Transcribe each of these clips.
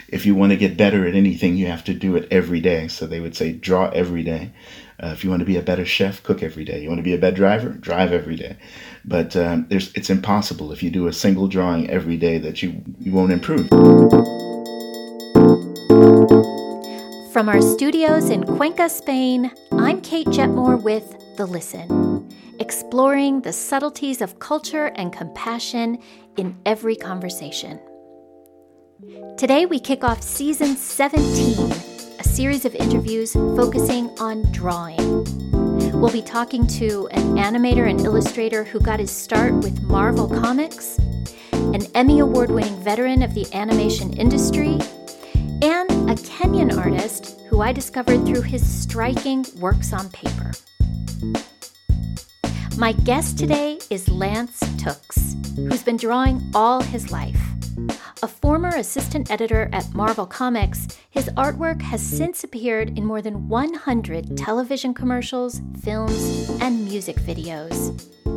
if you want to get better at anything, you have to do it every day. So they would say, draw every day. If you want to be a better chef, cook every day. You want to be a better driver, drive every day. But it's impossible if you do a single drawing every day that you won't improve. From our studios in Cuenca, Spain, I'm Kate Jetmore with The Listen, exploring the subtleties of culture and compassion in every conversation. Today we kick off Season 17, a series of interviews focusing on drawing. We'll be talking to an animator and illustrator who got his start with Marvel Comics, an Emmy Award-winning veteran of the animation industry, and a Kenyan artist who I discovered through his striking works on paper. My guest today is Lance Tooks, who's been drawing all his life. A former assistant editor at Marvel Comics, his artwork has since appeared in more than 100 television commercials, films, and music videos.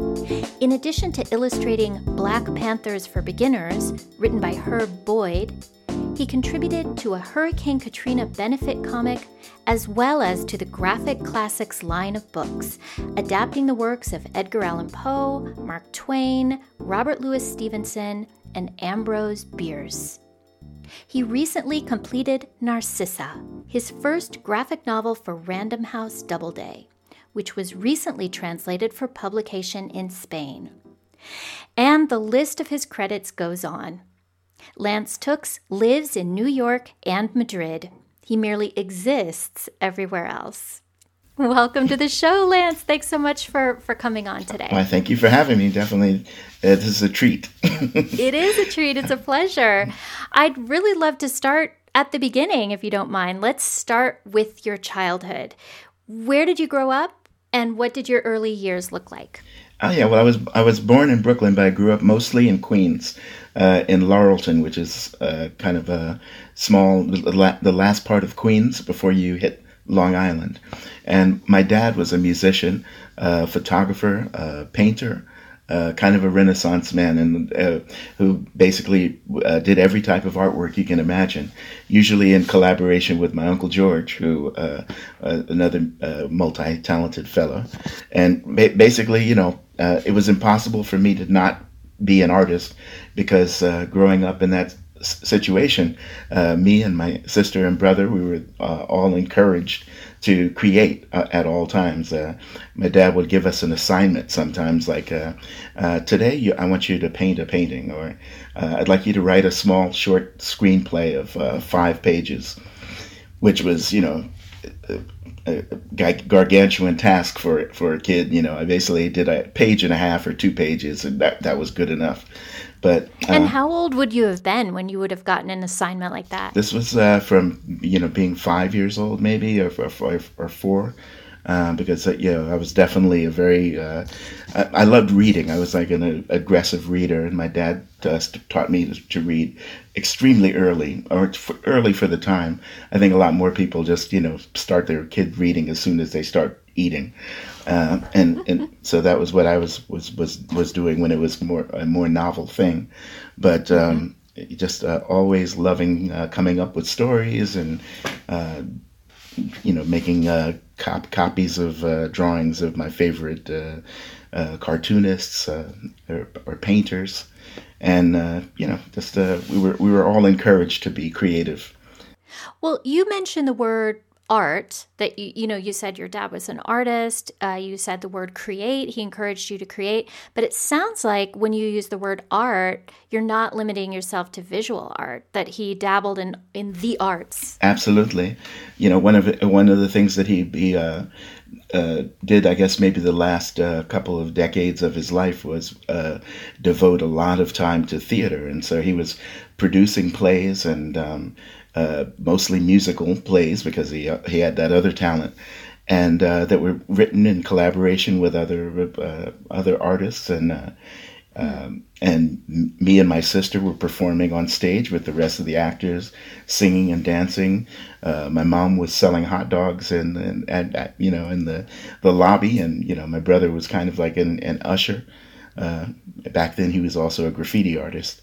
In addition to illustrating Black Panthers for Beginners, written by Herb Boyd, he contributed to a Hurricane Katrina benefit comic, as well as to the Graphic Classics line of books, adapting the works of Edgar Allan Poe, Mark Twain, Robert Louis Stevenson, and Ambrose Bierce. He recently completed Narcissa, his first graphic novel for Random House Doubleday, which was recently translated for publication in Spain. And the list of his credits goes on. Lance Tooks lives in New York and Madrid. He merely exists everywhere else. Welcome to the show, Lance. Thanks so much for coming on today. Why, thank you for having me. Definitely, this is a treat. It is a treat. It's a pleasure. I'd really love to start at the beginning, if you don't mind. Let's start with your childhood. Where did you grow up, and what did your early years look like? Oh yeah, well I was born in Brooklyn, but I grew up mostly in Queens, in Laurelton, which is kind of a small, the last part of Queens before you hit Long Island. And my dad was a musician, photographer, painter, kind of a Renaissance man, and who basically did every type of artwork you can imagine, usually in collaboration with my Uncle George, who another multi-talented fellow. And basically, it was impossible for me to not be an artist, because growing up in that situation, me and my sister and brother, we were all encouraged to create at all times. My dad would give us an assignment sometimes, like, today I want you to paint a painting, or I'd like you to write a small short screenplay of 5 pages, which was, a gargantuan task for a kid. I basically did a page and a half or 2 pages, and that was good enough. But and how old would you have been when you would have gotten an assignment like that? This was from being 5 years old, maybe, or 4. Because I was definitely a very I loved reading. I was like an aggressive reader, and my dad taught me to read extremely early, or early for the time. I think a lot more people just start their kid reading as soon as they start eating, and so that was what I was doing when it was a more novel thing, but just always loving coming up with stories and making copies of drawings of my favorite cartoonists or painters, and we were all encouraged to be creative. Well, you mentioned the word art, that you said your dad was an artist. You said the word create. He encouraged you to create. But it sounds like when you use the word art, you're not limiting yourself to visual art, that he dabbled in the arts. Absolutely. One of the things that he did, I guess maybe the last couple of decades of his life, was devote a lot of time to theater. And so he was producing plays, and mostly musical plays, because he had that other talent, and that were written in collaboration with other artists, and me and my sister were performing on stage with the rest of the actors, singing and dancing. My mom was selling hot dogs in the lobby, and my brother was kind of like an usher. Back then, he was also a graffiti artist.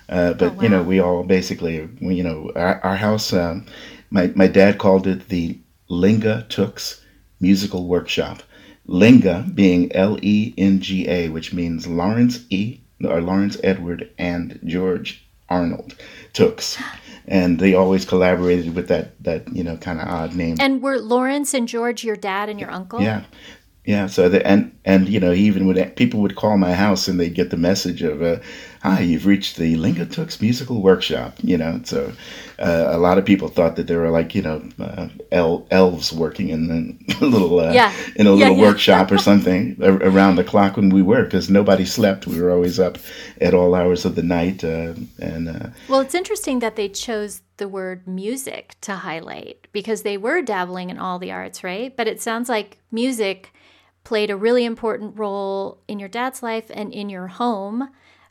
Oh, But wow. we all basically, our house. My dad called it the Linga Tooks Musical Workshop. Linga being Lenga, which means Lawrence E. or Lawrence Edward and George Arnold Tooks, and they always collaborated with that kind of odd name. And were Lawrence and George your dad and your uncle? Yeah, yeah, so and even when people would call my house and they'd get the message of, "Hi, you've reached the Lingatooks Musical Workshop." So a lot of people thought that they were like elves working in a little Yeah. in a Yeah, little yeah. workshop or something around the clock when we were, because nobody slept. We were always up at all hours of the night, and Well, it's interesting that they chose the word music to highlight because they were dabbling in all the arts, right? But it sounds like music played a really important role in your dad's life and in your home.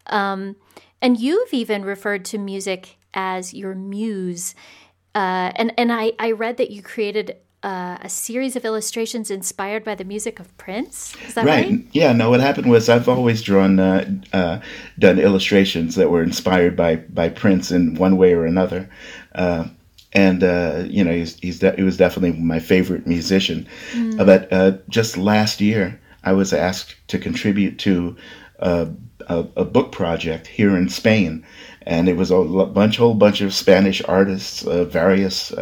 And you've even referred to music as your muse. And I read that you created a series of illustrations inspired by the music of Prince. Is that Right. right? Yeah. No. What happened was I've always done illustrations that were inspired by Prince in one way or another, and he was definitely my favorite musician. But just last year, I was asked to contribute to a book project here in Spain, and it was a whole bunch of Spanish artists, various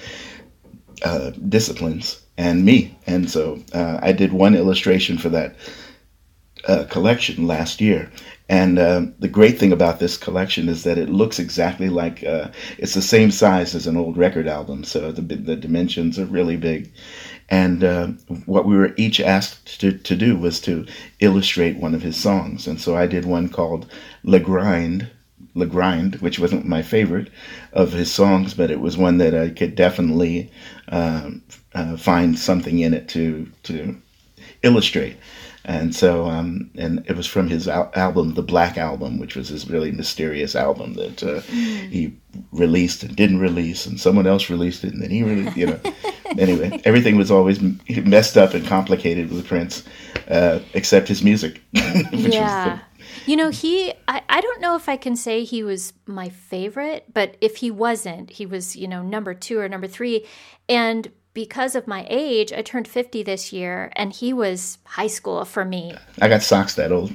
disciplines, and me. And so I did one illustration for that collection last year. And the great thing about this collection is that it looks exactly like it's the same size as an old record album. So the dimensions are really big. And what we were each asked to do was to illustrate one of his songs. And so I did one called Le Grind, which wasn't my favorite of his songs, but it was one that I could definitely find something in it to illustrate. And so, and it was from his album, The Black Album, which was his really mysterious album that he released and didn't release, and someone else released it, and then he really. Anyway, everything was always messed up and complicated with Prince, except his music, which Yeah. was I don't know if I can say he was my favorite, but if he wasn't, he was, number two or number three. And because of my age, I turned 50 this year, and he was high school for me. I got socks that old.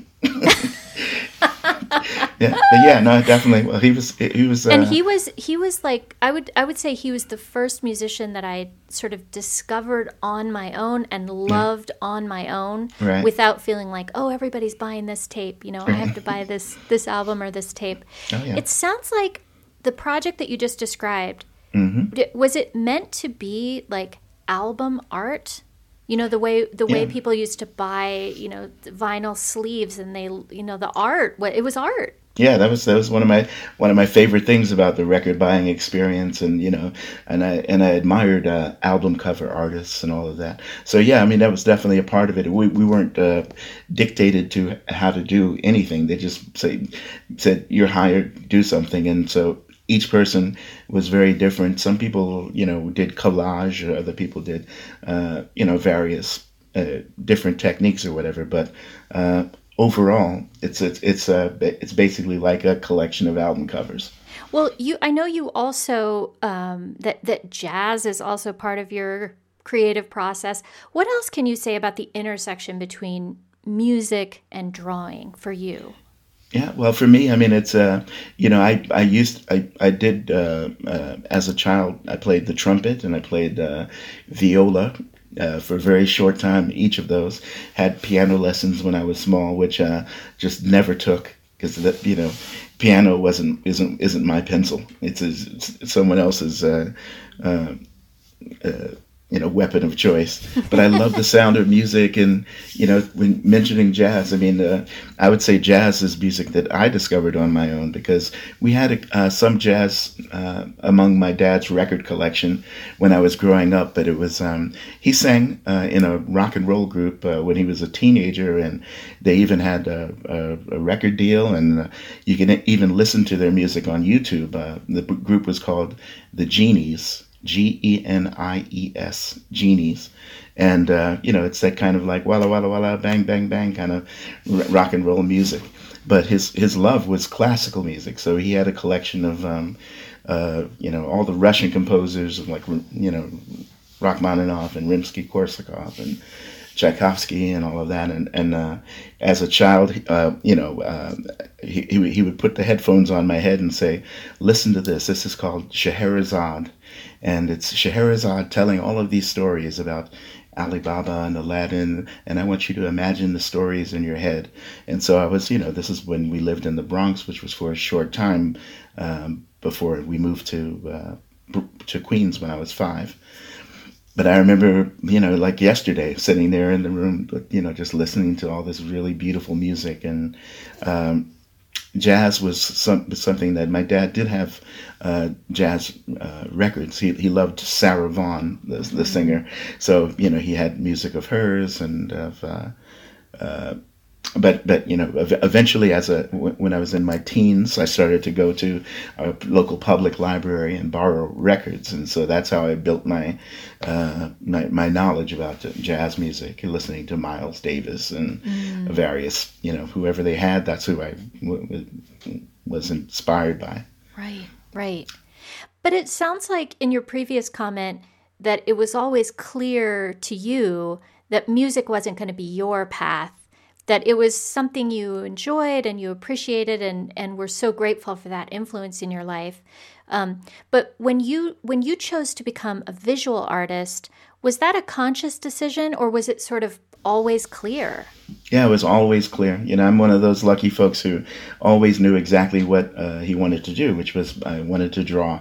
Yeah, but yeah, no, definitely. Well, he was, And he was like, I would say he was the first musician that I sort of discovered on my own and loved on my own, Right. without feeling like, oh, everybody's buying this tape, I have to buy this album or this tape. Oh, yeah. It sounds like the project that you just described, was it meant to be like album art? The way Yeah. people used to buy, vinyl sleeves, and they, the art, it was art. Yeah, that was one of my favorite things about the record buying experience, and I admired album cover artists and all of that. So yeah, I mean that was definitely a part of it. We weren't dictated to how to do anything. They just said you're hired, do something, and so each person was very different. Some people did collage, or other people did various different techniques or whatever, but. Overall, it's basically like a collection of album covers. Well, I know you also that jazz is also part of your creative process. What else can you say about the intersection between music and drawing for you? Yeah, well, for me, I mean, it's I did as a child. I played the trumpet and I played viola. For a very short time, each of those had piano lessons when I was small, which just never took because piano isn't my pencil. It's someone else's weapon of choice. But I love the sound of music, and when mentioning jazz, I mean, I would say jazz is music that I discovered on my own because we had some jazz among my dad's record collection when I was growing up. But it was he sang in a rock and roll group when he was a teenager, and they even had a record deal, and you can even listen to their music on YouTube. The group was called the Genies. Genies, Genies, and it's that kind of like walla walla walla bang bang bang kind of rock and roll music, but his love was classical music. So he had a collection of all the Russian composers like Rachmaninoff and Rimsky-Korsakov and Tchaikovsky and all of that. And as a child, he would put the headphones on my head and say, "Listen to this. This is called Scheherazade, and it's Scheherazade telling all of these stories about Ali Baba and Aladdin, and I want you to imagine the stories in your head." And so I was, this is when we lived in the Bronx, which was for a short time before we moved to Queens when I was 5. But I remember, like yesterday, sitting there in the room, just listening to all this really beautiful music. And jazz was something that my dad did have jazz records. He loved Sarah Vaughan, the singer. So, he had music of hers and of... But eventually, when I was in my teens, I started to go to a local public library and borrow records, and so that's how I built my knowledge about jazz music, listening to Miles Davis and various, whoever they had. That's who I was inspired by. Right, right. But it sounds like in your previous comment that it was always clear to you that music wasn't going to be your path, that it was something you enjoyed and you appreciated and were so grateful for that influence in your life. But when you chose to become a visual artist, was that a conscious decision or was it sort of always clear? Yeah, it was always clear. I'm one of those lucky folks who always knew exactly what he wanted to do, which was I wanted to draw.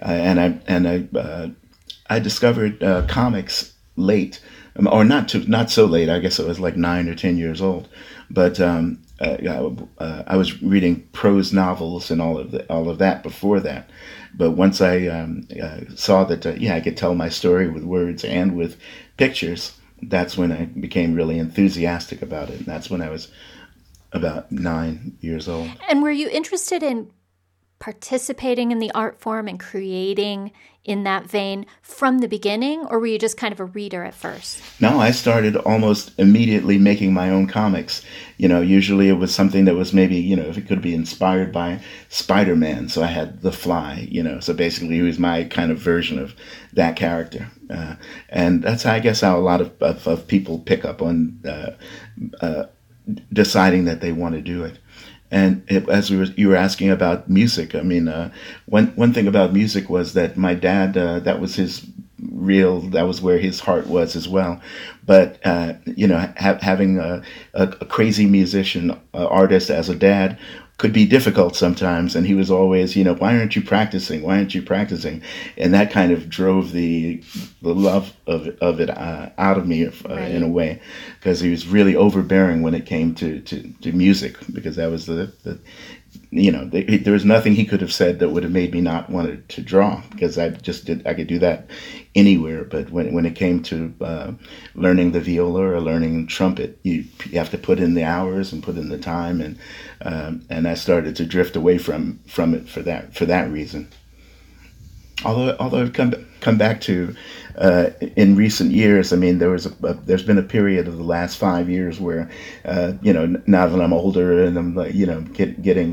I discovered comics late. Or not so late. I guess I was like 9 or 10 years old, but I was reading prose novels and all of that before that. But once I saw that I could tell my story with words and with pictures, that's when I became really enthusiastic about it. And that's when I was about 9 years old. And were you interested in participating in the art form and creating in that vein from the beginning, or were you just kind of a reader at first? No, I started almost immediately making my own comics. Usually it was something that was maybe, if it could be inspired by Spider-Man. So I had The Fly, so basically he was my kind of version of that character. And that's, I guess, how a lot of people pick up on deciding that they want to do it. And you were asking about music, I mean, one thing about music was that my dad, that was where his heart was as well. But, having a crazy musician, artist as a dad could be difficult sometimes. And he was always, why aren't you practicing? Why aren't you practicing? And that kind of drove the love of it out of me Right. in a way, because he was really overbearing when it came to music, because that was there was nothing he could have said that would have made me not want to draw, because I could do that anywhere. But when it came to learning the viola or learning trumpet, you have to put in the hours and put in the time, and I started to drift away from it for that reason. Although I've come back to in recent years, I mean, there's been a period of the last 5 years where now that I'm older and I'm like getting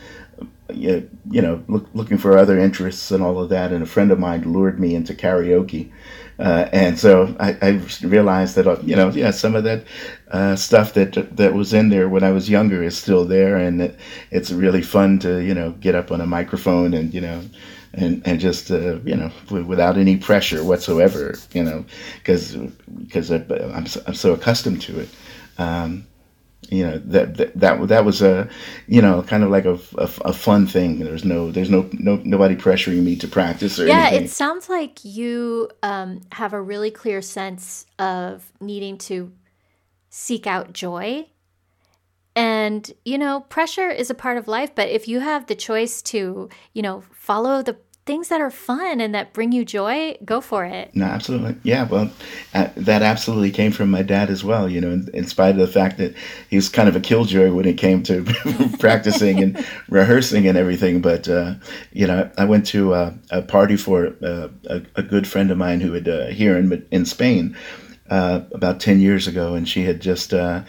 looking for other interests and all of that, and a friend of mine lured me into karaoke, and so I realized that some of that stuff that was in there when I was younger is still there, and it's really fun to get up on a microphone and just without any pressure whatsoever, because I'm so accustomed to it. That was a kind of like a fun thing. There's nobody pressuring me to practice or anything. Yeah, it sounds like you have a really clear sense of needing to seek out joy. And, pressure is a part of life, but if you have the choice to, follow the things that are fun and that bring you joy, go for it. No, absolutely. Yeah, well, that absolutely came from my dad as well, in spite of the fact that he was kind of a killjoy when it came to practicing and rehearsing and everything. But, I went to a party for a good friend of mine who had here in Spain. about 10 years ago, and she had just,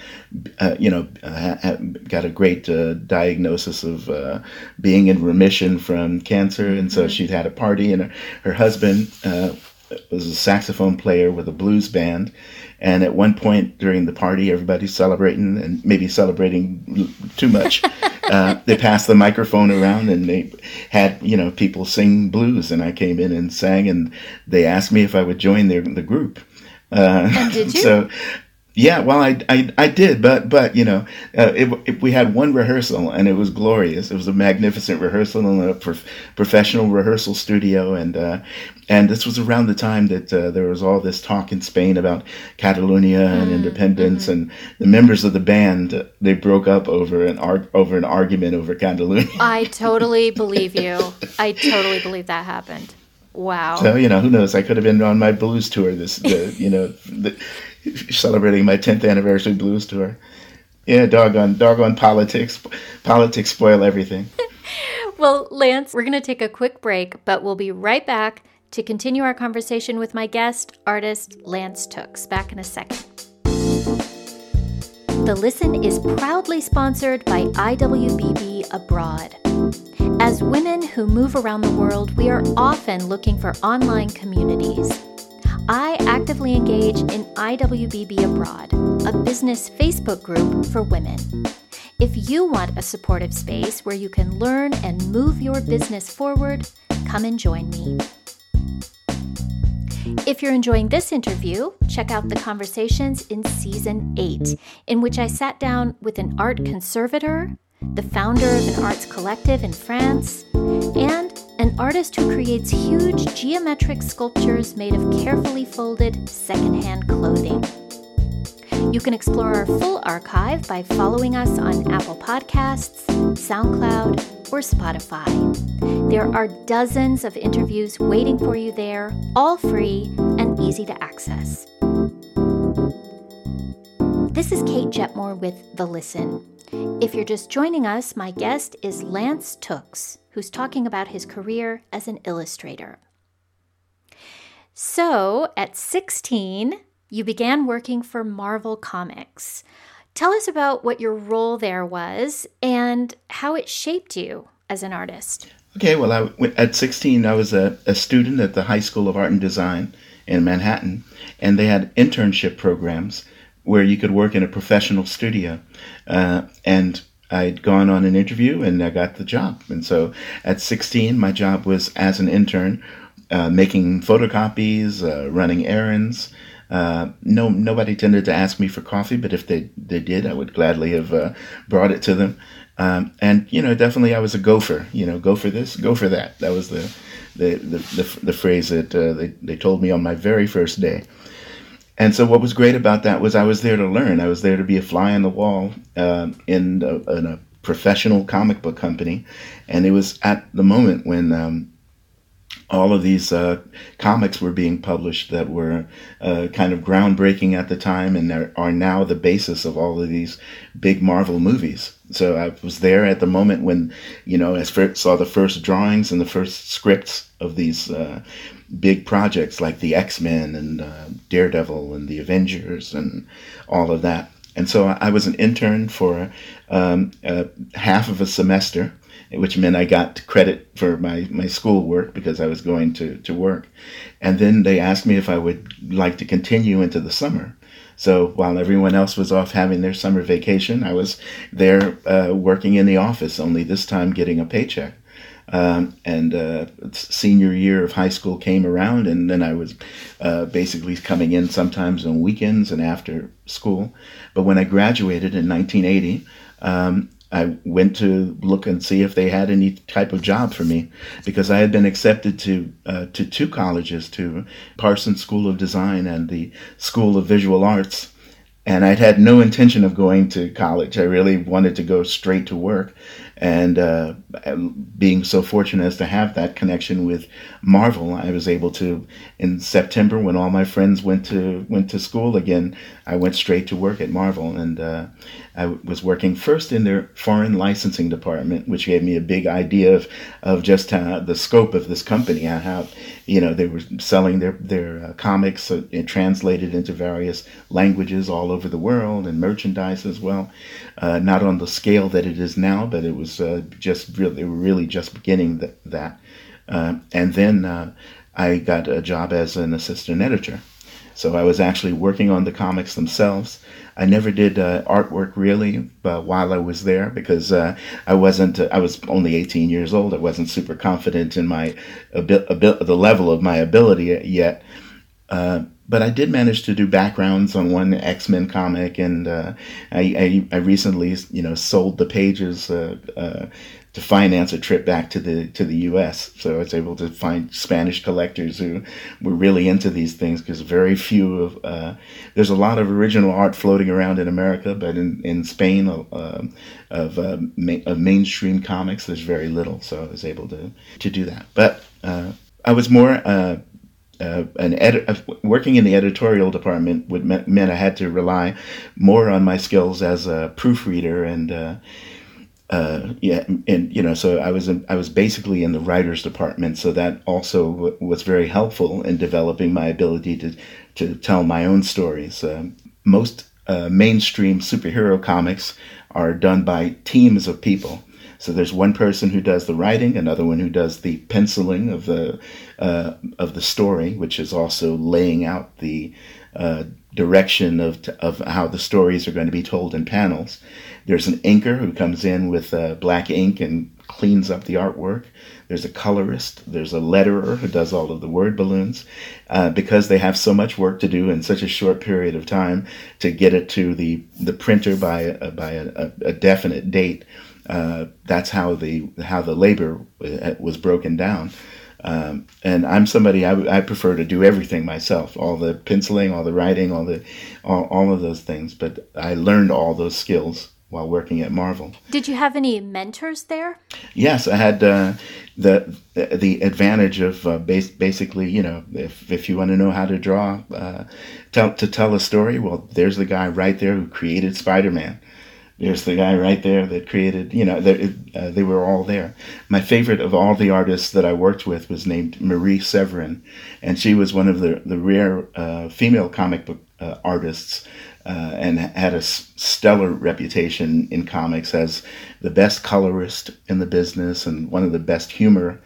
got a great diagnosis of being in remission from cancer. And so she'd had a party, and her husband was a saxophone player with a blues band. And at one point during the party, everybody's celebrating, and maybe celebrating too much. They passed the microphone around, and they had, people sing blues. And I came in and sang, and they asked me if I would join the group. And did you? So, yeah, well, I did, but we had one rehearsal, and it was glorious. It was a magnificent rehearsal in a professional rehearsal studio, and this was around the time that there was all this talk in Spain about Catalonia and independence, and the members of the band, they broke up over an argument over Catalonia. I totally believe you. I totally believe that happened. Wow. So, who knows? I could have been on my blues tour celebrating my 10th anniversary blues tour. Yeah, doggone politics. Politics spoil everything. Well, Lance, we're going to take a quick break, but we'll be right back to continue our conversation with my guest, artist Lance Tooks. Back in a second. The Listen is proudly sponsored by IWBB Abroad. As women who move around the world, we are often looking for online communities. I actively engage in IWBB Abroad, a business Facebook group for women. If you want a supportive space where you can learn and move your business forward, come and join me. If you're enjoying this interview, check out the conversations in Season 8, in which I sat down with an art conservator, the founder of an arts collective in France, and an artist who creates huge geometric sculptures made of carefully folded secondhand clothing. You can explore our full archive by following us on Apple Podcasts, SoundCloud, or Spotify. There are dozens of interviews waiting for you there, all free and easy to access. This is Kate Jetmore with The Listen. If you're just joining us, my guest is Lance Tooks, who's talking about his career as an illustrator. So, at 16, you began working for Marvel Comics. Tell us about what your role there was and how it shaped you as an artist. Okay, well, at 16, I was a student at the High School of Art and Design in Manhattan, and they had internship programs where you could work in a professional studio. And I'd gone on an interview, and I got the job. And so at 16, my job was as an intern, making photocopies, running errands. Nobody tended to ask me for coffee, but if they did, I would gladly have brought it to them. And definitely I was a gopher. Go for this, go for that. That was the phrase that they told me on my very first day. And so what was great about that was I was there to learn. I was there to be a fly on the wall in a professional comic book company. And it was at the moment when all of these comics were being published that were kind of groundbreaking at the time and are now the basis of all of these big Marvel movies. So I was there at the moment when, I saw the first drawings and the first scripts of these big projects like the X-Men and Daredevil and the Avengers and all of that. And so I was an intern for half of a semester, which meant I got credit for my schoolwork because I was going to work. And then they asked me if I would like to continue into the summer. So while everyone else was off having their summer vacation, I was there working in the office, only this time getting a paycheck. And senior year of high school came around, and then I was basically coming in sometimes on weekends and after school. But when I graduated in 1980, I went to look and see if they had any type of job for me, because I had been accepted to two colleges, to Parsons School of Design and the School of Visual Arts. And I'd had no intention of going to college. I really wanted to go straight to work. And being so fortunate as to have that connection with Marvel, I was able to, in September, when all my friends went to school again, I went straight to work at Marvel. And I was working first in their foreign licensing department, which gave me a big idea of just the scope of this company, how they were selling their comics and translated into various languages all over the world, and merchandise as well. Not on the scale that it is now, but it was just really, they were really just beginning that. And then I got a job as an assistant editor. So I was actually working on the comics themselves. I never did artwork really while I was there, because I was only 18 years old. I wasn't super confident in my the level of my ability yet. But I did manage to do backgrounds on one X-Men comic, and I recently, sold the pages to finance a trip back to the U.S. So I was able to find Spanish collectors who were really into these things, because very few of there's a lot of original art floating around in America, but in Spain of mainstream comics, there's very little. So I was able to do that. But I was more working in the editorial department meant I had to rely more on my skills as a proofreader, and so I was basically in the writers department, so that also was very helpful in developing my ability to tell my own stories. Most mainstream superhero comics are done by teams of people. So there's one person who does the writing, another one who does the penciling of the story, which is also laying out the direction of how the stories are going to be told in panels. There's an inker who comes in with black ink and cleans up the artwork. There's a colorist. There's a letterer who does all of the word balloons. Because they have so much work to do in such a short period of time to get it to the printer by a definite date. That's how the labor was broken down. And I'm somebody, I prefer to do everything myself, all the penciling, all the writing, all of those things. But I learned all those skills while working at Marvel. Did you have any mentors there? Yes, I had the advantage of basically, if you want to know how to draw, to tell a story, well, there's the guy right there who created Spider-Man. There's the guy right there that created, they were all there. My favorite of all the artists that I worked with was named Marie Severin, and she was one of the rare female comic book artists, and had a stellar reputation in comics as the best colorist in the business and one of the best humor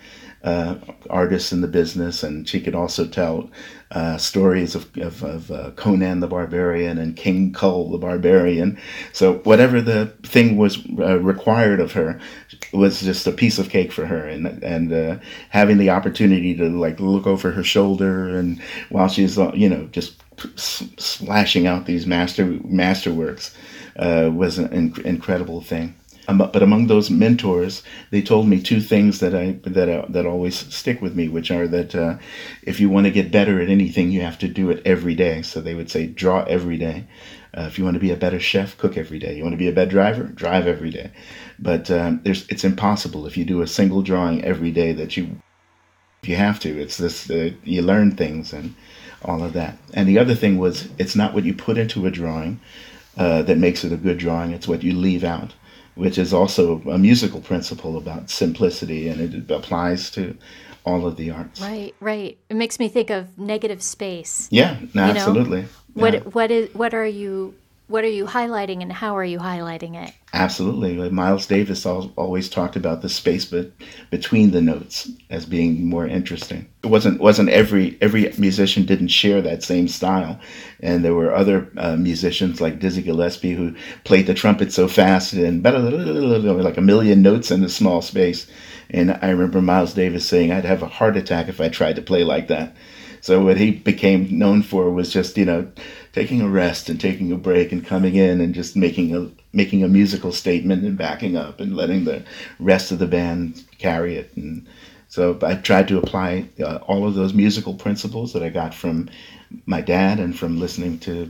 artists in the business. And she could also tell stories of Conan the Barbarian and King Kull the Barbarian. So whatever the thing was required of her was just a piece of cake for her. And having the opportunity to look over her shoulder, and while she's just slashing out these masterworks was an incredible thing. But among those mentors, they told me two things that always stick with me, which are that if you want to get better at anything, you have to do it every day. So they would say, draw every day. If you want to be a better chef, cook every day. You want to be a better driver, drive every day. But it's impossible if you do a single drawing every day that you have to. It's this you learn things and all of that. And the other thing was, it's not what you put into a drawing that makes it a good drawing. It's what you leave out, which is also a musical principle about simplicity, and it applies to all of the arts. Right. It makes me think of negative space. Yeah, absolutely. What are you highlighting, and how are you highlighting it? Absolutely. Miles Davis always talked about the space between the notes as being more interesting. It wasn't every musician didn't share that same style, and there were other musicians like Dizzy Gillespie who played the trumpet so fast and like a million notes in a small space. And I remember Miles Davis saying, "I'd have a heart attack if I tried to play like that." So what he became known for was just, taking a rest and taking a break and coming in and just making a musical statement and backing up and letting the rest of the band carry it. And so I tried to apply all of those musical principles that I got from my dad and from listening to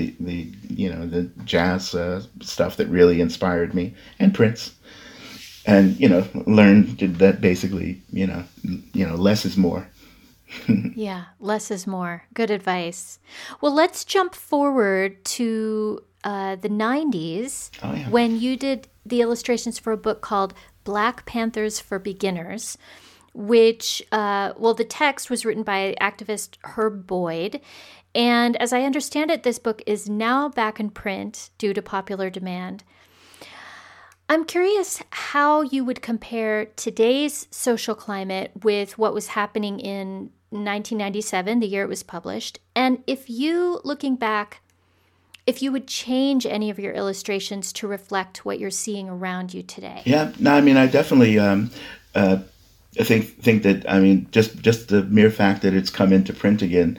the jazz stuff that really inspired me, and Prince. And, learned that basically, less is more. Yeah, less is more. Good advice. Well, let's jump forward to the 90s when you did the illustrations for a book called Black Panthers for Beginners, which, the text was written by activist Herb Boyd. And as I understand it, this book is now back in print due to popular demand. I'm curious how you would compare today's social climate with what was happening in 1997, the year it was published, and if you, looking back, if you would change any of your illustrations to reflect what you're seeing around you today. Yeah, no, I mean, I definitely I think that, I mean, just the mere fact that it's come into print again,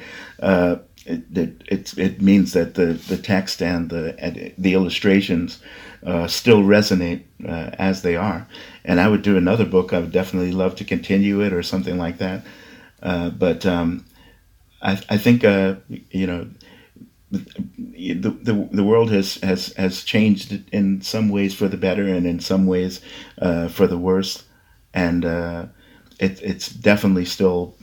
it means that the text and the illustrations still resonate as they are. And I would do another book. I would definitely love to continue it or something like that. But I think the world has changed in some ways for the better and in some ways for the worse, and it's definitely still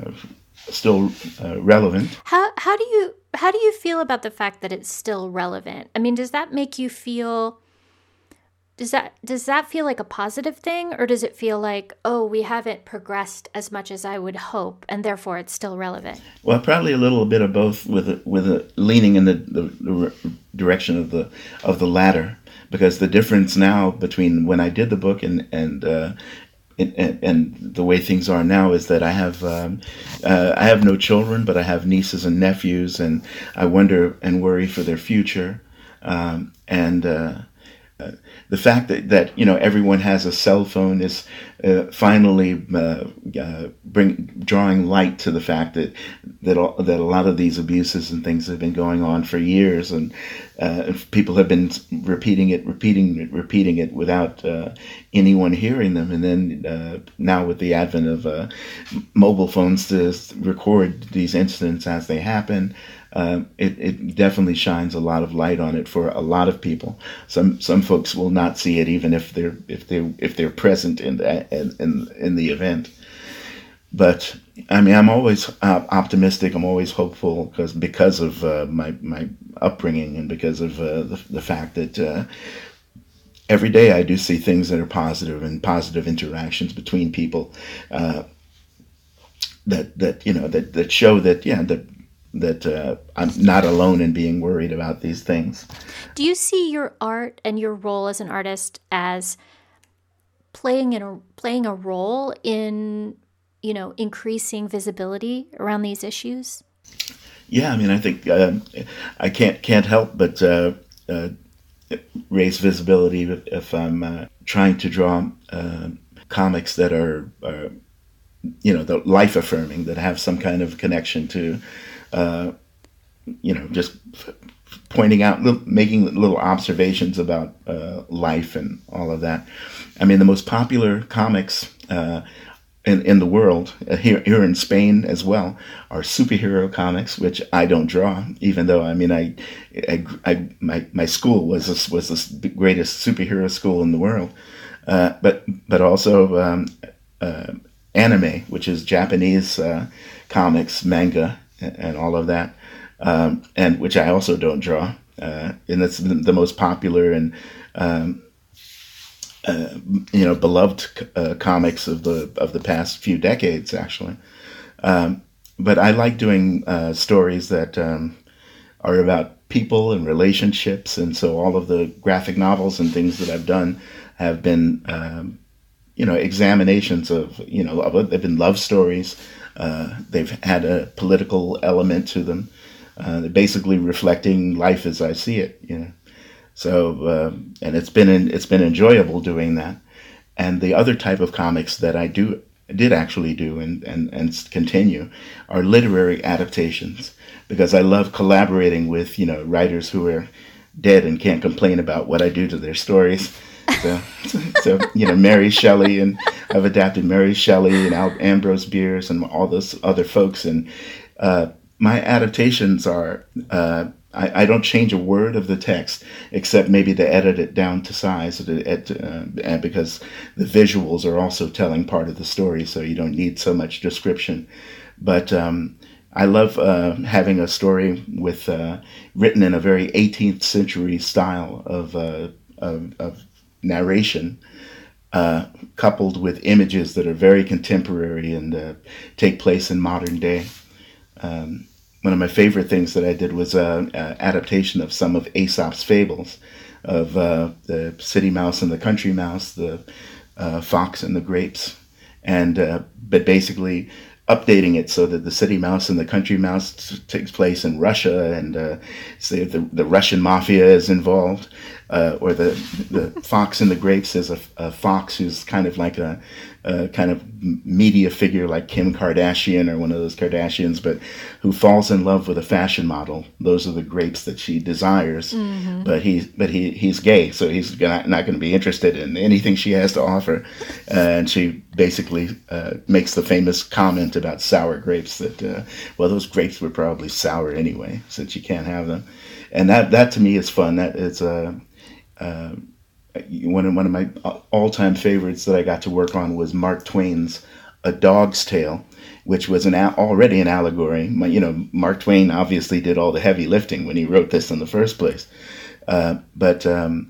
relevant. How do you feel about the fact that it's still relevant? I mean, does that make you feel? Does that feel like a positive thing, or does it feel like, oh, we haven't progressed as much as I would hope, and therefore it's still relevant? Well, probably a little bit of both, with a leaning in the direction of the latter, because the difference now between when I did the book and the way things are now is that I have no children, but I have nieces and nephews, and I wonder and worry for their future, the fact that everyone has a cell phone is finally drawing light to the fact that a lot of these abuses and things have been going on for years, and people have been repeating it without anyone hearing them. And then now with the advent of mobile phones to record these incidents as they happen, it definitely shines a lot of light on it for a lot of people. Some folks will not see it even if they're present in the event. But I mean, I'm always optimistic. I'm always hopeful because of my upbringing and because of the fact that every day I do see things that are positive and positive interactions between people that show that I'm not alone in being worried about these things. Do you see your art and your role as an artist as playing a role in, increasing visibility around these issues? Yeah, I mean, I think I can't help but raise visibility if I'm trying to draw comics that are the life affirming, that have some kind of connection to. Just pointing out, making little observations about life and all of that. I mean, the most popular comics in the world, here in Spain as well, are superhero comics, which I don't draw, even though, I mean, my school was the greatest superhero school in the world. But also anime, which is Japanese comics, manga, and all of that, and which I also don't draw, and that's the most popular and beloved comics of the past few decades, actually. But I like doing stories that are about people and relationships, and so all of the graphic novels and things that I've done have been examinations of they've been love stories. They've had a political element to them, basically reflecting life as I see it. So and it's been enjoyable doing that. And the other type of comics that I did actually do and continue are literary adaptations, because I love collaborating with writers who are dead and can't complain about what I do to their stories. So Mary Shelley, and I've adapted Mary Shelley and Ambrose Bierce and all those other folks. And my adaptations are, I don't change a word of the text except maybe to edit it down to size, and because the visuals are also telling part of the story, so you don't need so much description. But I love having a story with written in a very 18th century style of narration, coupled with images that are very contemporary and take place in modern day. One of my favorite things that I did was an adaptation of some of Aesop's fables of the city mouse and the country mouse, the fox and the grapes, and but basically updating it so that the city mouse and the country mouse takes place in Russia, and say the Russian mafia is involved, or the fox and the grapes is a fox who's kind of like a kind of media figure like Kim Kardashian or one of those Kardashians, but who falls in love with a fashion model. Those are the grapes that she desires, but he's gay, so he's not going to be interested in anything she has to offer. And she basically makes the famous comment about sour grapes that, well, those grapes were probably sour anyway, since you can't have them. And that to me is fun. That it's one of my all-time favorites that I got to work on was Mark Twain's A Dog's Tale, which was already an allegory. Mark Twain obviously did all the heavy lifting when he wrote this in the first place. But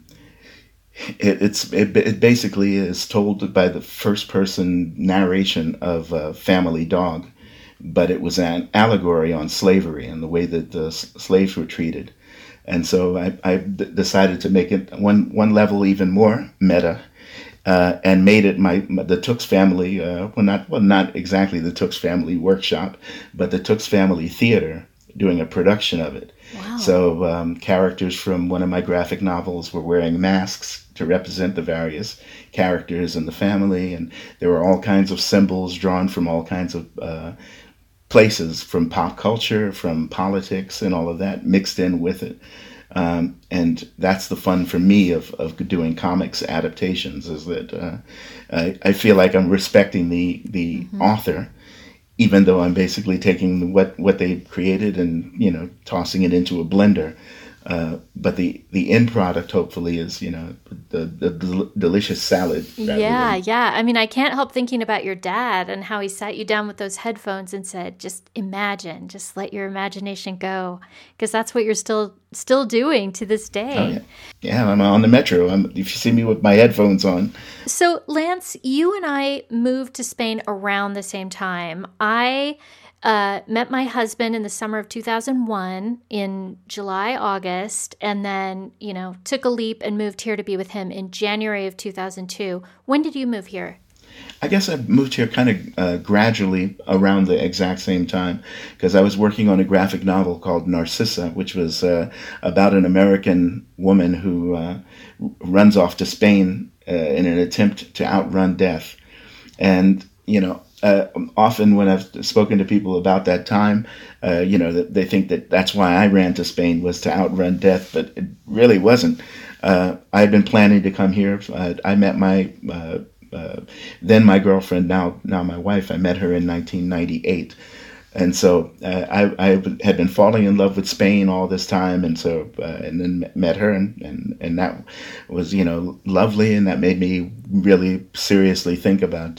it basically is told by the first-person narration of a family dog, but it was an allegory on slavery and the way that the slaves were treated. And so I decided to make it one level even more meta, and made it the Tooks family. Not exactly the Tooks family workshop, but the Tooks family theater doing a production of it. Wow. So characters from one of my graphic novels were wearing masks to represent the various characters in the family, and there were all kinds of symbols drawn from all kinds of places, from pop culture, from politics, and all of that mixed in with it. And that's the fun for me of doing comics adaptations, is that I feel like I'm respecting the author, even though I'm basically taking what they created and tossing it into a blender. But the end product hopefully is the delicious salad. Yeah. I mean, I can't help thinking about your dad and how he sat you down with those headphones and said, just imagine, just let your imagination go, because that's what you're still doing to this day. Oh, yeah, I'm on the metro. If you see me with my headphones on. So Lance, you and I moved to Spain around the same time. I met my husband in the summer of 2001 in July, August, and then, took a leap and moved here to be with him in January of 2002. When did you move here? I guess I moved here kind of gradually around the exact same time, because I was working on a graphic novel called Narcissa, which was about an American woman who runs off to Spain in an attempt to outrun death. And, often when I've spoken to people about that time, they think that that's why I ran to Spain, was to outrun death, but it really wasn't. I had been planning to come here. I met my then my girlfriend, now my wife. I met her in 1998, and so I had been falling in love with Spain all this time, and so and then met her, and that was lovely, and that made me really seriously think about.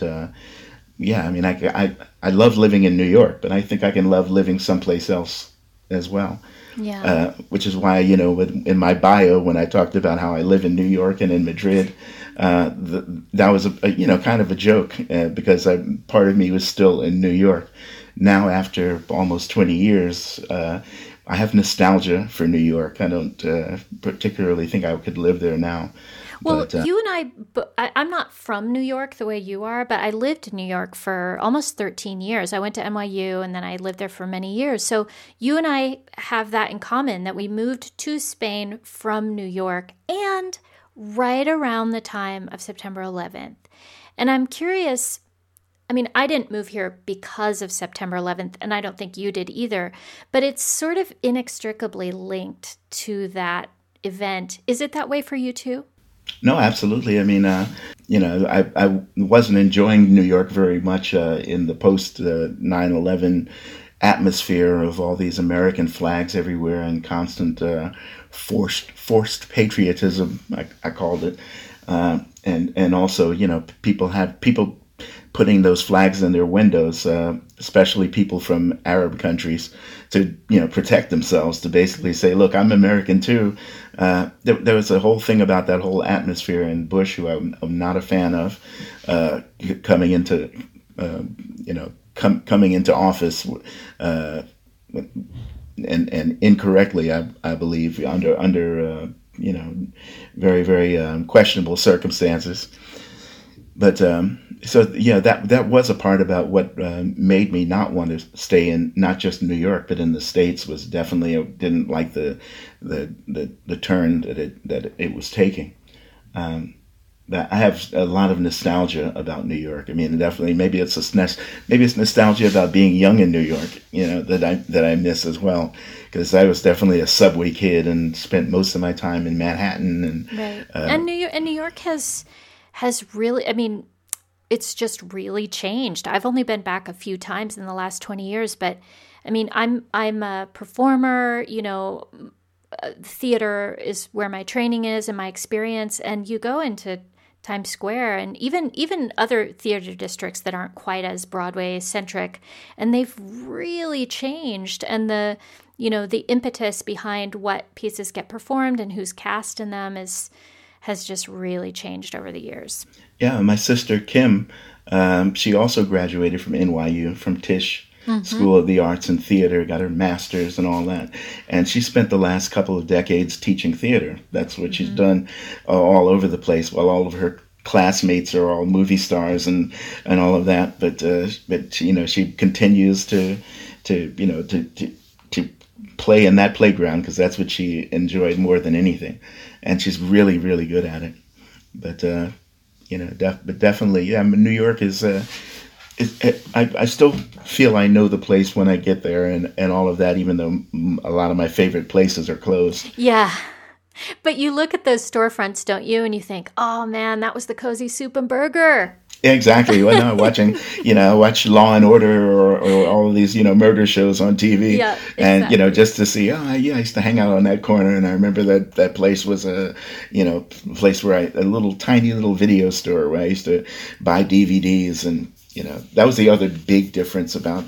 I love living in New York, but I think I can love living someplace else as well. Yeah. Which is why, in my bio, when I talked about how I live in New York and in Madrid, that was kind of a joke, because part of me was still in New York. Now, after almost 20 years, I have nostalgia for New York. I don't particularly think I could live there now. Well, you and I'm not from New York the way you are, but I lived in New York for almost 13 years. I went to NYU and then I lived there for many years. So you and I have that in common, that we moved to Spain from New York and right around the time of September 11th. And I'm curious, I mean, I didn't move here because of September 11th, and I don't think you did either, but it's sort of inextricably linked to that event. Is it that way for you too? No, absolutely. I mean, I wasn't enjoying New York very much in the post 9/11 atmosphere of all these American flags everywhere and constant forced patriotism, I called it, and also people putting those flags in their windows, especially people from Arab countries, to protect themselves, to basically say, look, I'm American too, There was a whole thing about that whole atmosphere in Bush, who I'm not a fan of, coming into, coming into office, and incorrectly, I believe, under very, very questionable circumstances. But so yeah, that was a part about what made me not want to stay in, not just New York, but in the States. Was definitely, I didn't like the turn that it was taking. That I have a lot of nostalgia about New York. I mean, definitely, maybe it's nostalgia about being young in New York, that I miss as well, because I was definitely a subway kid and spent most of my time in Manhattan right. And New York has really, I mean, it's just really changed. I've only been back a few times in the last 20 years, but I mean, I'm a performer, theater is where my training is and my experience, and you go into Times Square and even other theater districts that aren't quite as Broadway centric, and they've really changed. And the impetus behind what pieces get performed and who's cast in them has just really changed over the years. Yeah, my sister Kim, she also graduated from NYU, from Tisch School of the Arts and Theater, got her master's and all that. And she spent the last couple of decades teaching theater. That's what she's done all over the place, while all of her classmates are all movie stars and all of that. But she continues to play in that playground, because that's what she enjoyed more than anything. And she's really, really good at it. But, but definitely, yeah, New York is... I still feel I know the place when I get there and all of that, even though a lot of my favorite places are closed. Yeah. But you look at those storefronts, don't you? And you think, oh man, that was the Cozy Soup and Burger. Exactly. Well, no, watch Law and Order or all of these, murder shows on TV. Yeah, exactly. And, just to see, I used to hang out on that corner. And I remember that place was a place where a tiny little video store where I used to buy DVDs. And, that was the other big difference about,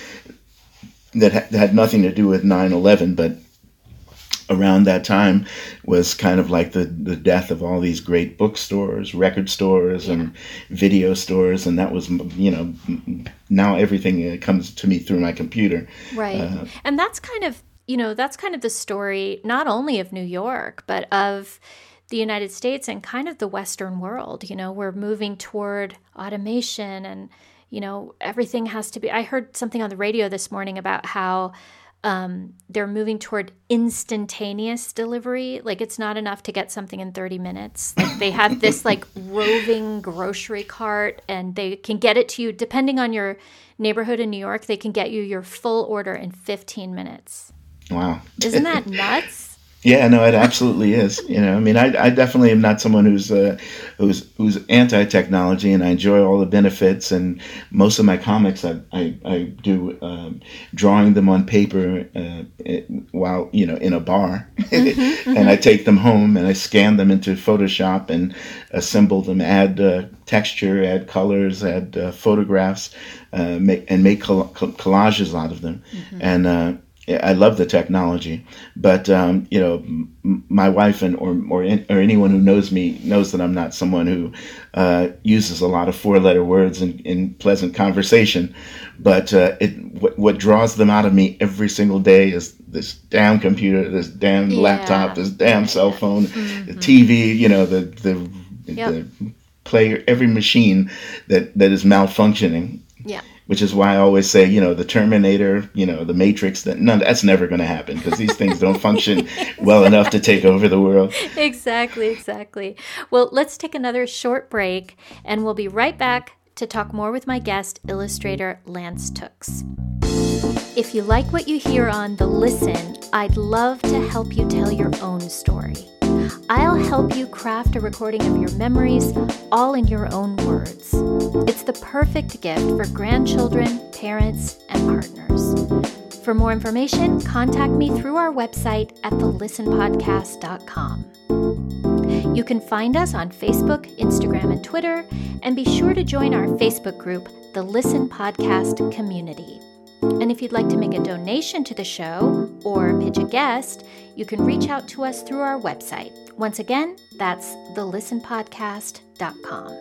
that had nothing to do with 9/11, but around that time was kind of like the death of all these great bookstores, record stores, and video stores. And that was, now everything comes to me through my computer. Right. And that's kind of the story, not only of New York, but of the United States and kind of the Western world. We're moving toward automation and, everything has to be, I heard something on the radio this morning about how they're moving toward instantaneous delivery. Like, it's not enough to get something in 30 minutes. Like, they have this roving grocery cart, and they can get it to you, depending on your neighborhood in New York, they can get you your full order in 15 minutes. Wow. Isn't that nuts? Yeah, no, it absolutely is. I definitely am not someone who's anti-technology, and I enjoy all the benefits. And most of my comics, I do drawing them on paper while in a bar, and I take them home and I scan them into Photoshop and assemble them, add texture, add colors, add photographs, make collages out of them, and. I love the technology, but my wife or anyone who knows me knows that I'm not someone who uses a lot of 4-letter words in pleasant conversation. But what draws them out of me every single day is this damn computer, this damn laptop, this damn cell phone, the TV. The player, every machine that is malfunctioning. Yeah. Which is why I always say, the Terminator, the Matrix, that's never going to happen, because these things don't function well enough to take over the world. Exactly. Well, let's take another short break, and we'll be right back to talk more with my guest, illustrator Lance Tooks. If you like what you hear on The Listen, I'd love to help you tell your own story. I'll help you craft a recording of your memories, all in your own words. It's the perfect gift for grandchildren, parents, and partners. For more information, contact me through our website at thelistenpodcast.com. You can find us on Facebook, Instagram, and Twitter, and be sure to join our Facebook group, The Listen Podcast Community. And if you'd like to make a donation to the show or pitch a guest, you can reach out to us through our website. Once again, that's thelistenpodcast.com.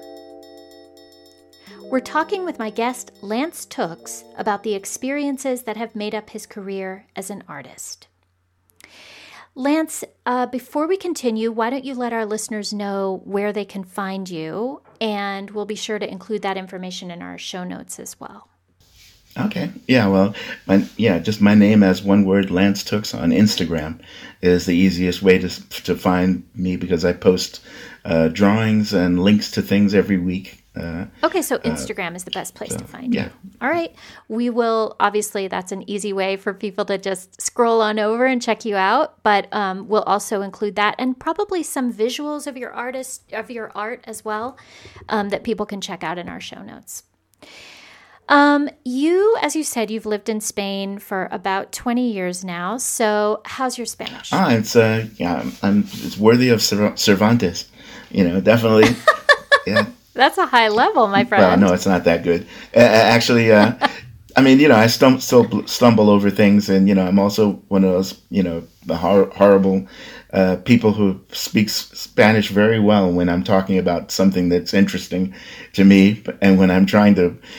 We're talking with my guest, Lance Tooks, about the experiences that have made up his career as an artist. Lance, before we continue, why don't you let our listeners know where they can find you, and we'll be sure to include that information in our show notes as well. Okay. Yeah, well, just my name as one word, Lance Tooks, on Instagram is the easiest way to find me, because I post drawings and links to things every week. Okay, so Instagram is the best place to find you. Yeah. All right. We will, obviously, that's an easy way for people to just scroll on over and check you out, but we'll also include that and probably some visuals of your art as well, that people can check out in our show notes. You, as you said, you've lived in Spain for about 20 years now. So how's your Spanish? It's worthy of Cervantes, definitely. Yeah. That's a high level, my friend. Well, no, it's not that good. Actually, I still stumble over things, and, I'm also one of those, the horrible people who speaks Spanish very well when I'm talking about something that's interesting to me, and when I'm talking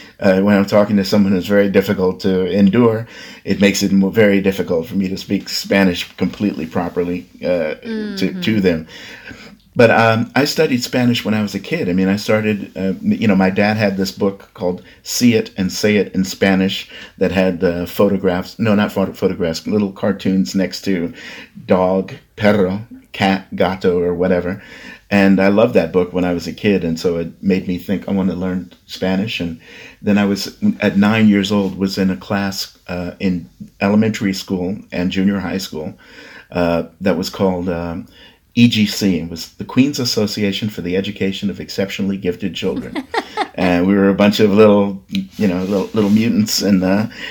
to someone who's very difficult to endure, it makes it very difficult for me to speak Spanish completely properly to them. But I studied Spanish when I was a kid. I started, my dad had this book called See It and Say It in Spanish that had photographs, no, not photographs, little cartoons next to dog, perro, cat, gato, or whatever. And I loved that book when I was a kid, and so it made me think I want to learn Spanish. And then I was, at 9 years old, was in a class in elementary school and junior high school that was called EGC. It was the Queen's Association for the Education of Exceptionally Gifted Children. And we were a bunch of little mutants in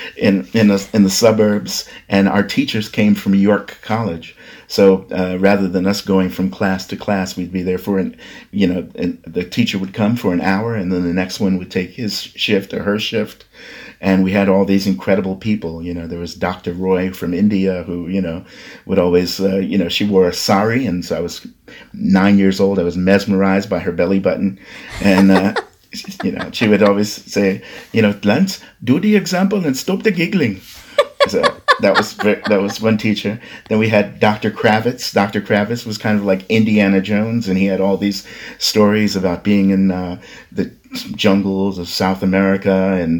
the suburbs, and our teachers came from York College. So rather than us going from class to class, we'd be there and the teacher would come for an hour, and then the next one would take his shift or her shift. And we had all these incredible people. There was Dr. Roy from India who, would always, she wore a sari. And so I was 9 years old. I was mesmerized by her belly button. And, she would always say, Lance, do the example and stop the giggling. So that was one teacher. Then we had Dr. Kravitz. Dr. Kravitz was kind of like Indiana Jones, and he had all these stories about being in the jungles of South America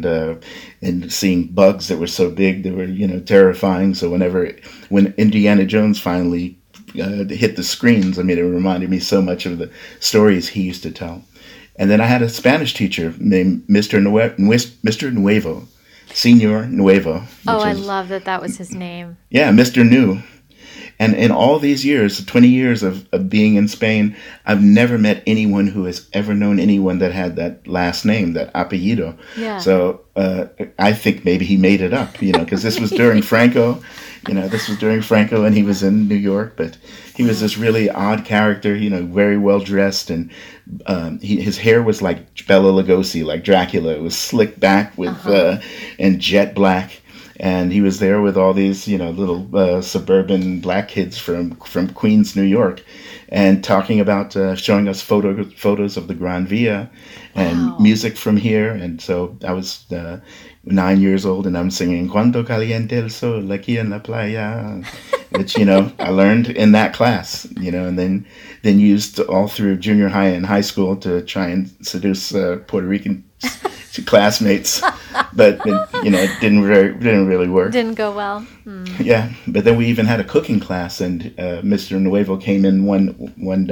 and seeing bugs that were so big they were terrifying. So when Indiana Jones finally hit the screens, it reminded me so much of the stories he used to tell. And then I had a Spanish teacher named Mr. Nuevo. Senor Nuevo. I love that was his name. Yeah, Mr. New. And in all these years, 20 years of being in Spain, I've never met anyone who has ever known anyone that had that last name, that apellido. Yeah. So I think maybe he made it up, because this was during Franco. This was during Franco, and he was in New York, but he was this really odd character, very well dressed, and his hair was like Bela Lugosi, like Dracula. It was slicked back with and jet black. And he was there with all these, little suburban black kids from Queens, New York, and talking about showing us photos of the Gran Via and music from here. And so I was 9 years old, and I'm singing "Cuando caliente el sol aquí en la playa," which I learned in that class, and then used all through junior high and high school to try and seduce Puerto Rican classmates, but it didn't really work. Didn't go well. Yeah, but then we even had a cooking class, and Mr. Nuevo came in one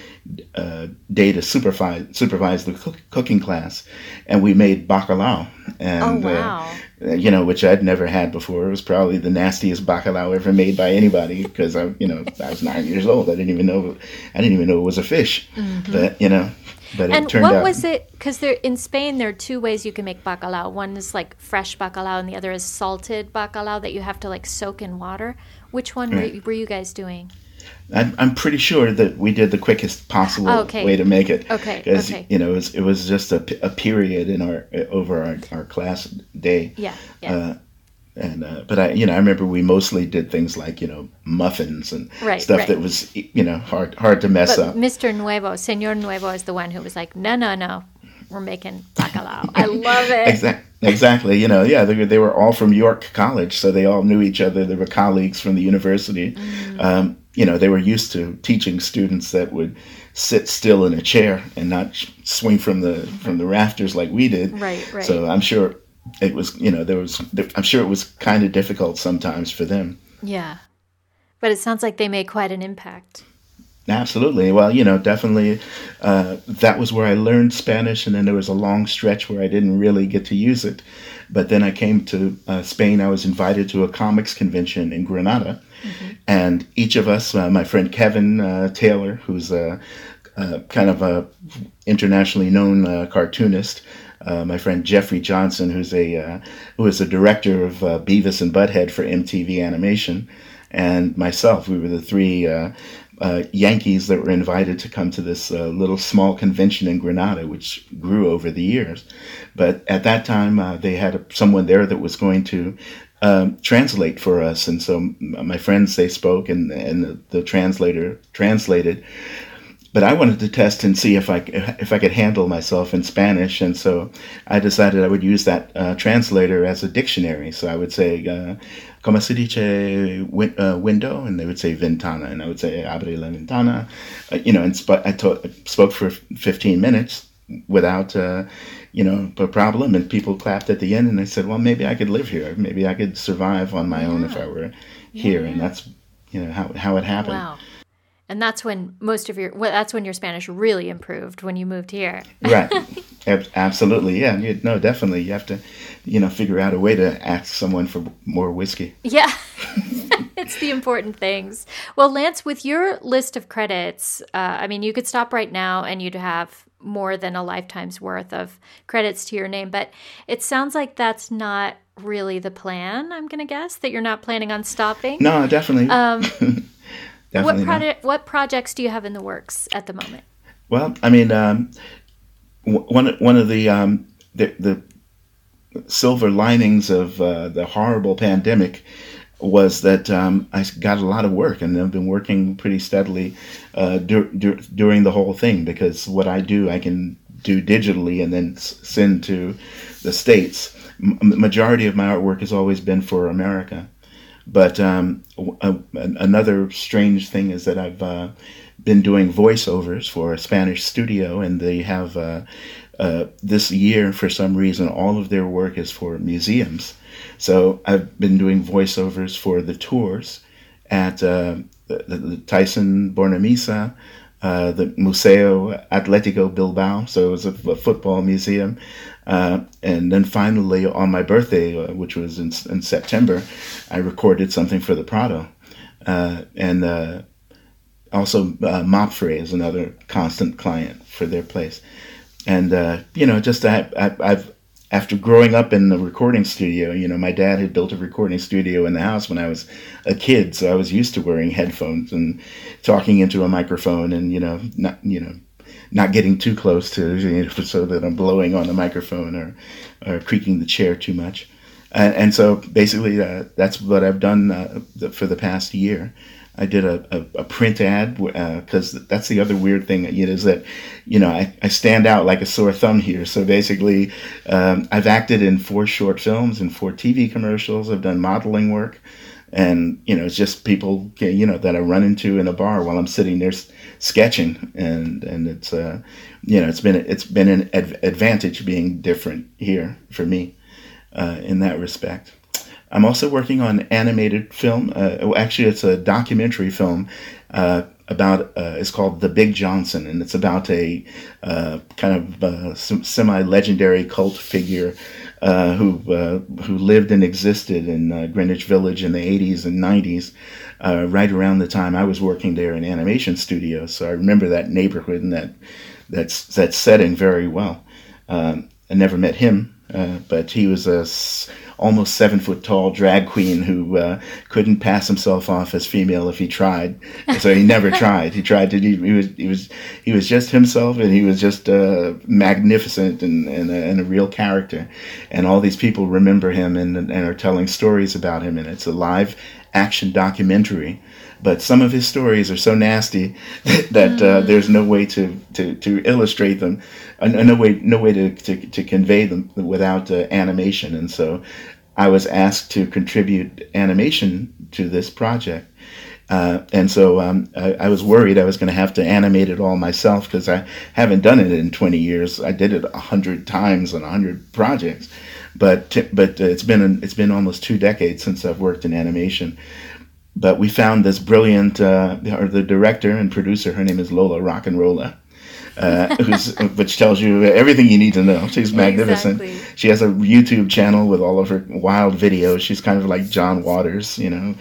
day to supervise the cooking class, and we made bacalao, and which I'd never had before. It was probably the nastiest bacalao ever made by anybody, because I was 9 years old. I didn't even know it was a fish, But and it turned out. What was it? Because in Spain, there are two ways you can make bacalao. One is like fresh bacalao, and the other is salted bacalao that you have to like soak in water. Which one were you guys doing? I'm pretty sure that we did the quickest possible way to make it. Okay. Because it was just a period in our class day. Yeah. And but I remember we mostly did things like muffins and stuff that was hard to mess up. Mr. Nuevo, Señor Nuevo, is the one who was like, no, we're making bacalao. I love it. Exactly. They were all from York College, so they all knew each other. They were colleagues from the university. They were used to teaching students that would sit still in a chair and not swing from the rafters like we did. Right. So I'm sure it was, I'm sure it was kind of difficult sometimes for them. Yeah. But it sounds like they made quite an impact. Absolutely. Well, definitely that was where I learned Spanish, and then there was a long stretch where I didn't really get to use it. But then I came to Spain. I was invited to a comics convention in Granada, and each of us, my friend Kevin Taylor, who's kind of a internationally known cartoonist, my friend Jeffrey Johnson, who is a director of Beavis and Butthead for MTV Animation, and myself, we were the three Yankees that were invited to come to this little small convention in Granada, which grew over the years. But at that time, they had someone there that was going to translate for us. And so my friends, they spoke, and the translator translated. But I wanted to test and see if I could handle myself in Spanish, and so I decided I would use that translator as a dictionary. So I would say, "Como se dice window?" and they would say "ventana," and I would say "abre la ventana," I spoke for 15 minutes without a problem, and people clapped at the end, and they said, "Well, maybe I could live here. Maybe I could survive on my own if I were here," and that's how it happened. Wow. And that's when that's when your Spanish really improved, when you moved here. Right. Absolutely. Yeah. No, definitely. You have to, figure out a way to ask someone for more whiskey. Yeah. It's the important things. Well, Lance, with your list of credits, you could stop right now and you'd have more than a lifetime's worth of credits to your name. But it sounds like that's not really the plan, I'm going to guess, that you're not planning on stopping. No, definitely. What projects do you have in the works at the moment? Well, one of the silver linings of the horrible pandemic was that I got a lot of work, and I've been working pretty steadily during the whole thing, because what I do, I can do digitally and then send to the States. Majority of my artwork has always been for America. But another strange thing is that I've been doing voiceovers for a Spanish studio, and they have this year, for some reason, all of their work is for museums. So I've been doing voiceovers for the tours at the Tyson Bornemisza, the Museo Atlético Bilbao, so it was a football museum. And then finally, on my birthday, which was in September, I recorded something for the Prado. And also Mopfre is another constant client for their place. And, I've after growing up in the recording studio, my dad had built a recording studio in the house when I was a kid, so I was used to wearing headphones and talking into a microphone, and not getting too close to so that I'm blowing on the microphone or creaking the chair too much. And so basically that's what I've done for the past year. I did a print ad because that's the other weird thing is that I stand out like a sore thumb here. So basically, I've acted in 4 short films and 4 TV commercials. I've done modeling work, and it's just people that I run into in a bar while I'm sitting there sketching, and it's it's been an advantage being different here for me in that respect. I'm also working on animated film. Actually, it's a documentary film about. It's called The Big Johnson, and it's about a kind of semi-legendary cult figure who lived and existed in Greenwich Village in the 80s and 90s, right around the time I was working there in animation studios. So I remember that neighborhood and that setting very well. I never met him. But he was almost 7 foot tall drag queen who couldn't pass himself off as female if he tried. So he never tried. He tried to. He was just himself, and he was just magnificent and a real character. And all these people remember him and are telling stories about him. And it's a live action documentary. But some of his stories are so nasty that there's no way to illustrate them, no way to convey them without animation. And so I was asked to contribute animation to this project. And so I was worried I was going to have to animate it all myself because I haven't done it in 20 years. I did it 100 times on 100 projects. But it's been almost 2 decades since I've worked in animation. But we found this brilliant, the director and producer, her name is Lola Rock'n'Rolla, which tells you everything you need to know. She's magnificent. Exactly. She has a YouTube channel with all of her wild videos. She's kind of like John Waters, only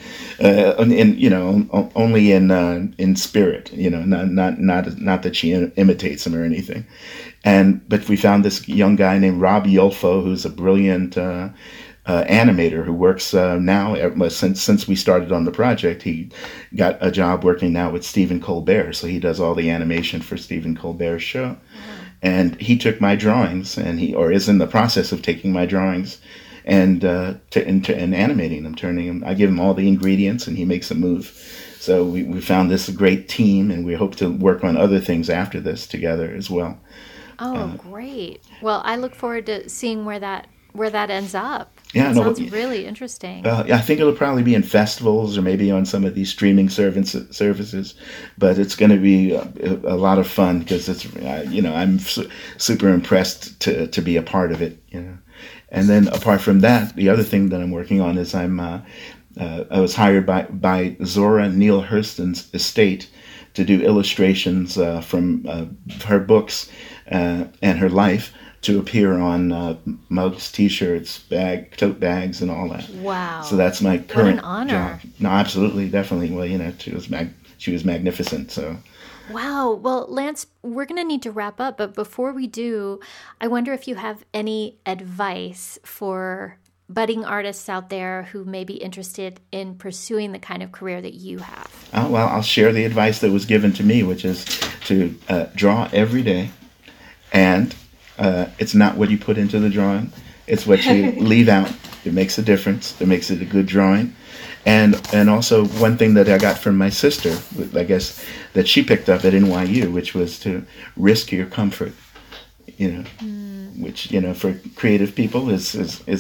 in spirit, not that she imitates him or anything. But we found this young guy named Rob Yolfo, who's a brilliant animator who works now since we started on the project. He got a job working now with Stephen Colbert, so he does all the animation for Stephen Colbert's show. And he took my drawings, is in the process of taking my drawings and animating them, I give him all the ingredients, and he makes them move. So we found this a great team, and we hope to work on other things after this together as well. Oh, great! Well, I look forward to seeing where that ends up. Yeah, sounds really interesting. I think it'll probably be in festivals or maybe on some of these streaming services, but it's going to be a lot of fun because it's I'm super impressed to be a part of it. And then apart from that, the other thing that I'm working on is I was hired by Zora Neale Hurston's estate to do illustrations from her books and her life, to appear on mugs, T-shirts, tote bags, and all that. Wow! So that's my current what an honor. job. No, absolutely, definitely. Well, she was magnificent. So. Wow. Well, Lance, we're going to need to wrap up, but before we do, I wonder if you have any advice for budding artists out there who may be interested in pursuing the kind of career that you have. Well, I'll share the advice that was given to me, which is to draw every day, and it's not what you put into the drawing, it's what you leave out. It makes a difference. It makes it a good drawing. And also one thing that I got from my sister, I guess, that she picked up at NYU, which was to risk your comfort, which, for creative people it's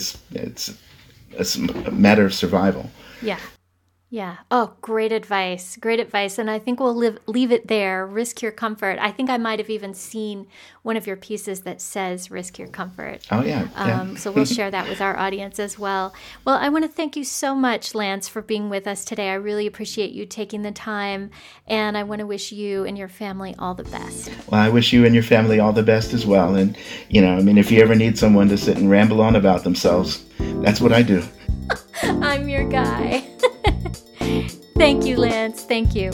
a matter of survival. Yeah. Yeah. Oh, great advice. Great advice. And I think we'll leave it there. Risk your comfort. I think I might have even seen one of your pieces that says risk your comfort. Oh, yeah. So we'll share that with our audience as well. Well, I want to thank you so much, Lance, for being with us today. I really appreciate you taking the time. And I want to wish you and your family all the best. Well, I wish you and your family all the best as well. And, if you ever need someone to sit and ramble on about themselves, that's what I do. I'm your guy. Thank you, Lance. Thank you.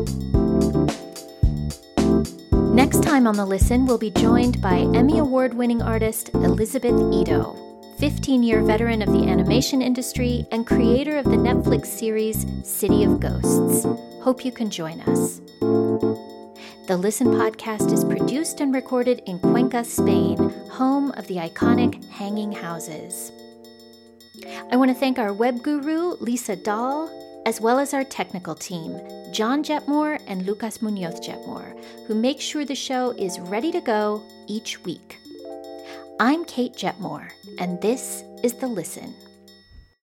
Next time on The Listen, we'll be joined by Emmy Award-winning artist Elizabeth Ito, 15-year veteran of the animation industry and creator of the Netflix series City of Ghosts. Hope you can join us. The Listen podcast is produced and recorded in Cuenca, Spain, home of the iconic Hanging Houses. I want to thank our web guru, Lisa Dahl, as well as our technical team, John Jetmore and Lucas Munoz Jetmore, who make sure the show is ready to go each week. I'm Kate Jetmore, and this is The Listen.